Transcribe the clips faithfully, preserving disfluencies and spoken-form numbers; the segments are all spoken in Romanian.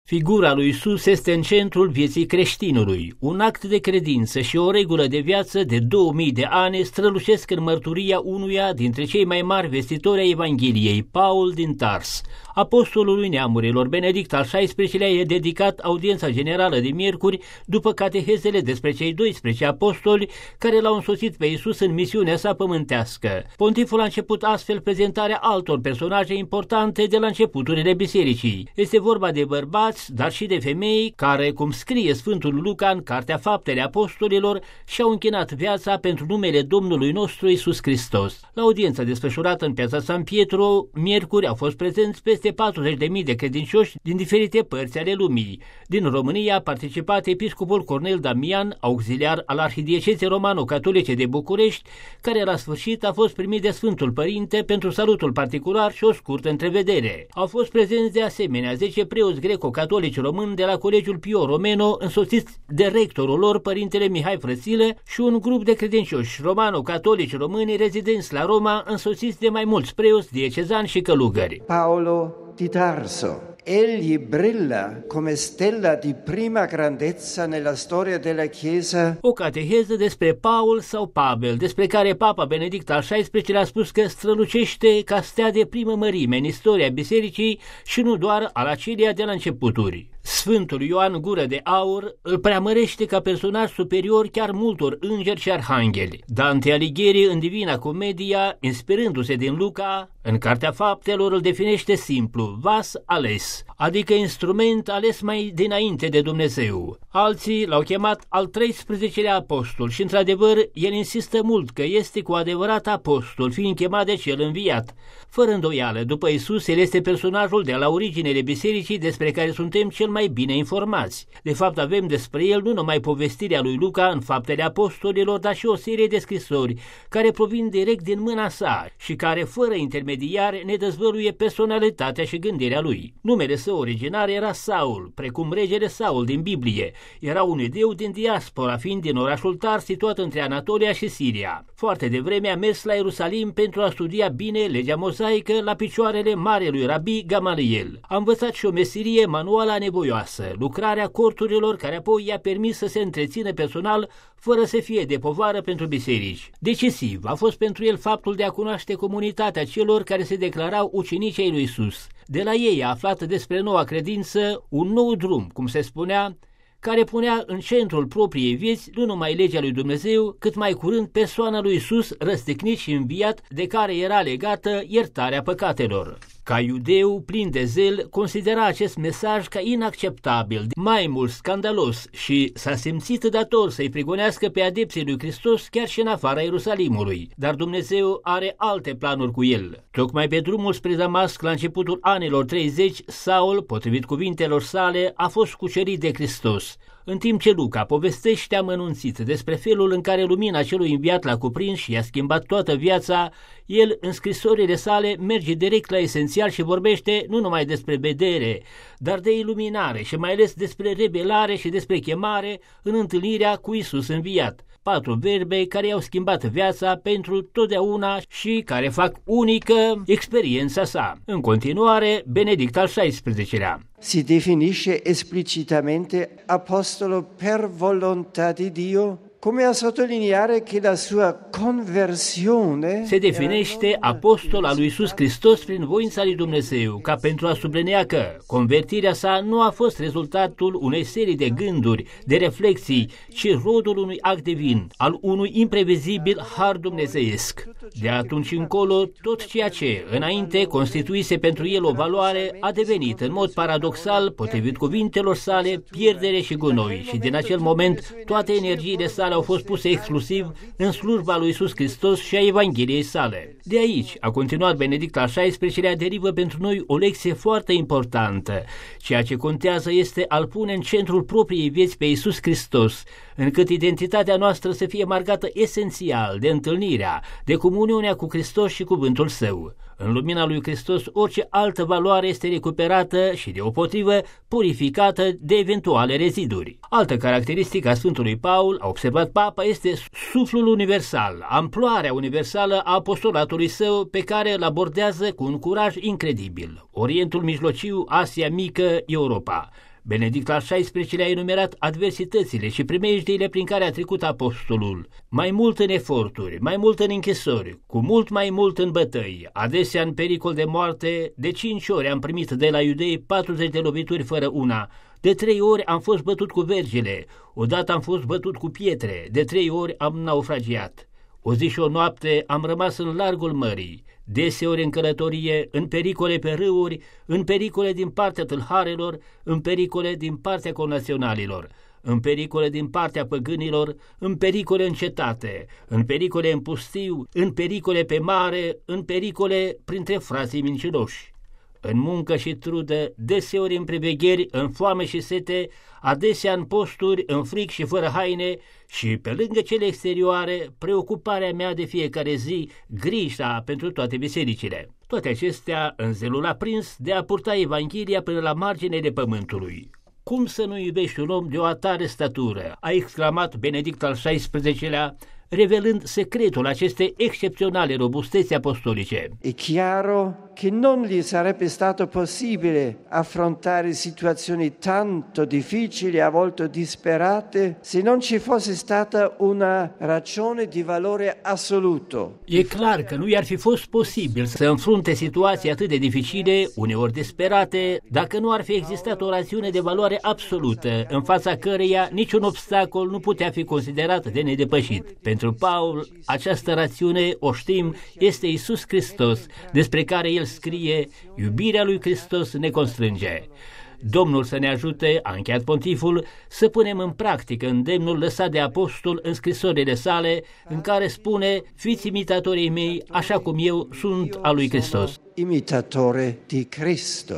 Figura lui Iisus este în centrul vieții creștinului. Un act de credință și o regulă de viață de două mii de ani strălucesc în mărturia unuia dintre cei mai mari vestitori ai Evangheliei, Paul din Tars. Apostolului neamurilor Benedict al șaisprezecelea-lea e dedicat audiența generală de miercuri după catehezele despre cei doisprezece apostoli care l-au însoțit pe Iisus în misiunea sa pământească. Pontiful a început astfel prezentarea altor personaje importante de la începuturile bisericii. Este vorba de bărbați, dar și de femei care, cum scrie Sfântul Luca în Cartea Faptele Apostolilor, și-au închinat viața pentru numele Domnului nostru Iisus Hristos. La audiența desfășurată în piața San Pietro, miercuri, au fost prezenți peste patruzeci de mii de credincioși din diferite părți ale lumii. Din România a participat episcopul Cornel Damian, auxiliar al Arhidiecezei Romano-Catolice de București, care la sfârșit a fost primit de Sfântul Părinte pentru salutul particular și o scurtă întrevedere. Au fost prezenți de asemenea zece preoți greco-catolici români de la Colegiul Pio Romeno, însoțiți de rectorul lor, Părintele Mihai Frățilă, și un grup de credincioși romano-catolici români rezidenți la Roma, însoțiți de mai mulți preoți diecezani și călugări. Paolo di Tarso. Egli brilla come stella di prima grandezza nella storia della Chiesa. O cateheză despre Paul sau Pavel, despre care Papa Benedict al șaisprezecelea-lea a spus că strălucește ca stea de primă mărime în istoria bisericii și nu doar al acelea de la începuturi. Sfântul Ioan Gură de Aur îl preamărește ca personaj superior chiar multor îngeri și arhangheli. Dante Alighieri, în Divina Comedia, inspirându-se din Luca, în Cartea Faptelor îl definește simplu, vas ales, adică instrument ales mai dinainte de Dumnezeu. Alții l-au chemat al treisprezecelea-lea apostol și, într-adevăr, el insistă mult că este cu adevărat apostol, fiind chemat de cel înviat. Fără îndoială, după Iisus, el este personajul de la originele bisericii despre care suntem cel mai bine informați. De fapt, avem despre el nu numai povestirea lui Luca în Faptele Apostolilor, dar și o serie de scrisori care provin direct din mâna sa și care, fără intermediare, ne dezvăluie personalitatea și gândirea lui. Numele său originar era Saul, precum regele Saul din Biblie. Era un iudeu din diaspora, fiind din orașul Tars, situat între Anatolia și Siria. Foarte devreme a mers la Ierusalim pentru a studia bine legea mozaică la picioarele marelui rabi Gamaliel. A învățat și o meserie manuală nevoioasă, lucrarea corturilor, care apoi i-a permis să se întrețină personal fără să fie de povară pentru biserici. Decisiv a fost pentru el faptul de a cunoaște comunitatea celor care se declarau ucenicii ai lui Iisus. De la ei a aflat despre noua credință, un nou drum, cum se spunea, care punea în centrul propriei vieți nu numai legea lui Dumnezeu, cât mai curând persoana lui Iisus, răstignit și înviat, de care era legată iertarea păcatelor. Ca iudeu plin de zel, considera acest mesaj ca inacceptabil, mai mult scandalos, și s-a simțit dator să-i prigonească pe adepții lui Hristos chiar și în afara Ierusalimului. Dar Dumnezeu are alte planuri cu el. Tocmai pe drumul spre Damasc, la începutul anilor treizeci, Saul, potrivit cuvintelor sale, a fost cucerit de Hristos. În timp ce Luca povestește amănunțit despre felul în care lumina celui înviat l-a cuprins și i-a schimbat toată viața, el, în scrisorile sale, merge direct la esențial și vorbește nu numai despre vedere, dar de iluminare și mai ales despre revelare și despre chemare în întâlnirea cu Iisus înviat. Patru verbe care i-au schimbat viața pentru totdeauna și care fac unică experiența sa. În continuare, Benedict al șaisprezecelea-lea. Si definisce esplicitamente apostolo per volontà di Dio, come a sottolineare che la sua conversione se definește apostol al lui Iisus Hristos prin voința lui Dumnezeu, ca pentru a sublinia că convertirea sa nu a fost rezultatul unei serii de gânduri, de reflexii, ci rodul unui act divin, al unui imprevizibil har dumnezeiesc. De atunci încolo, tot ceea ce înainte constituise pentru el o valoare a devenit în mod paradoxal, potrivit cuvintelor sale, pierdere și gunoi, și din acel moment toate energiile sale au fost puse exclusiv în slujba lui Iisus Hristos și a Evangheliei sale. De aici, a continuat Benedict al șaisprezecelea-lea, derivă pentru noi o lecție foarte importantă. Ceea ce contează este a-L pune în centrul propriei vieți pe Iisus Hristos, încât identitatea noastră să fie marcată esențial de întâlnirea, de comuniunea cu Hristos și cuvântul Său. În lumina lui Hristos, orice altă valoare este recuperată și, deopotrivă, purificată de eventuale reziduri. Altă caracteristică a Sfântului Paul, a observat Papa, este suflul universal, amploarea universală a apostolatului său, pe care îl abordează cu un curaj incredibil. Orientul Mijlociu, Asia Mică, Europa. Benedict al șaisprezecelea-lea a enumerat adversitățile și primejdiile prin care a trecut apostolul, mai mult în eforturi, mai mult în închisori, cu mult mai mult în bătăi, adesea în pericol de moarte. De cinci ori am primit de la iudei patruzeci de lovituri fără una, de trei ori am fost bătut cu vergile, odată am fost bătut cu pietre, de trei ori am naufragiat. O zi și o noapte am rămas în largul mării, deseori în călătorie, în pericole pe râuri, în pericole din partea tâlharelor, în pericole din partea connaționalilor, în pericole din partea păgânilor, în pericole în cetate, în pericole în pustiu, în pericole pe mare, în pericole printre frații mincinoși. În muncă și trudă, deseori în privegheri, în foame și sete, adesea în posturi, în fric și fără haine, și pe lângă cele exterioare, preocuparea mea de fiecare zi, grija pentru toate bisericile. Toate acestea în zelul aprins de a purta Evanghelia până la marginile pământului. Cum să nu iubești un om de o atare statură? A exclamat Benedict al șaisprezecelea-lea, revelând secretul acestei excepționale robusteți apostolice. È chiaro che non gli sarebbe stato possibile affrontare situazioni tanto difficili, a volte disperate, se non ci fosse stata una ragione di valore assoluto. E clar că nu i-ar fi fost posibil să înfrunte situații atât de dificile, uneori disperate, dacă nu ar fi existat o rațiune de valoare absolută, în fața căreia niciun obstacol nu putea fi considerat de nedepășit. Pentru Paul, această rațiune, o știm, este Iisus Hristos, despre care el scrie: iubirea lui Hristos ne constrânge. Domnul să ne ajute, a încheiat pontiful, să punem în practică îndemnul lăsat de apostol în scrisorile sale, în care spune: fiți imitatorii mei, așa cum eu sunt al lui Hristos. Imitatore di Cristo.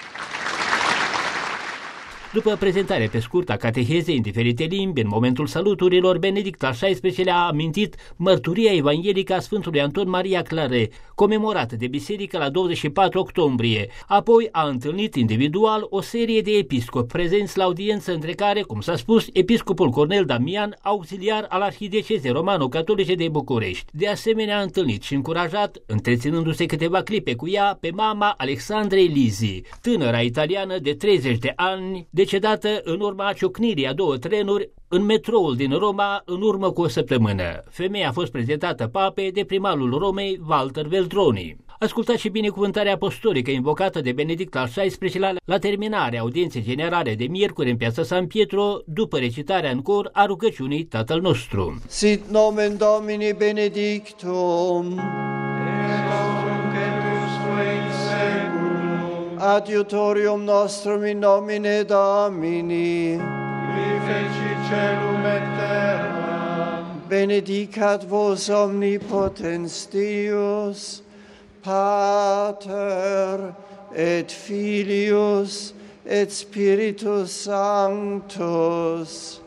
După prezentare pe scurt a catehezei în diferite limbi, în momentul saluturilor, Benedict al șaisprezecelea-lea a amintit mărturia evanghelică a Sfântului Anton Maria Claret, comemorată de biserică la douăzeci și patru octombrie. Apoi a întâlnit individual o serie de episcopi prezenți la audiență, între care, cum s-a spus, episcopul Cornel Damian, auxiliar al Arhidiecezei Romano-Catolice de București. De asemenea a întâlnit și încurajat, întreținându-se câteva clipe cu ea, pe mama Alexandrei Lisi, tânăra italiană de treizeci de ani, decedată în urma ciocnirii a două trenuri în metroul din Roma în urmă cu o săptămână. Femeia a fost prezentată papei de primarul Romei, Walter Veltroni. Ascultați și binecuvântarea apostolică invocată de Benedict al șaisprezecelea-lea la terminarea audienței generale de miercuri în piața San Pietro, după recitarea în cor a rugăciunii Tatăl nostru. Sit nomen Domini benedictum, adiutorium nostrum in nomine Domini, qui feci celum et terra, benedicat vos omnipotens Deus, Pater et Filius et Spiritus Sanctus.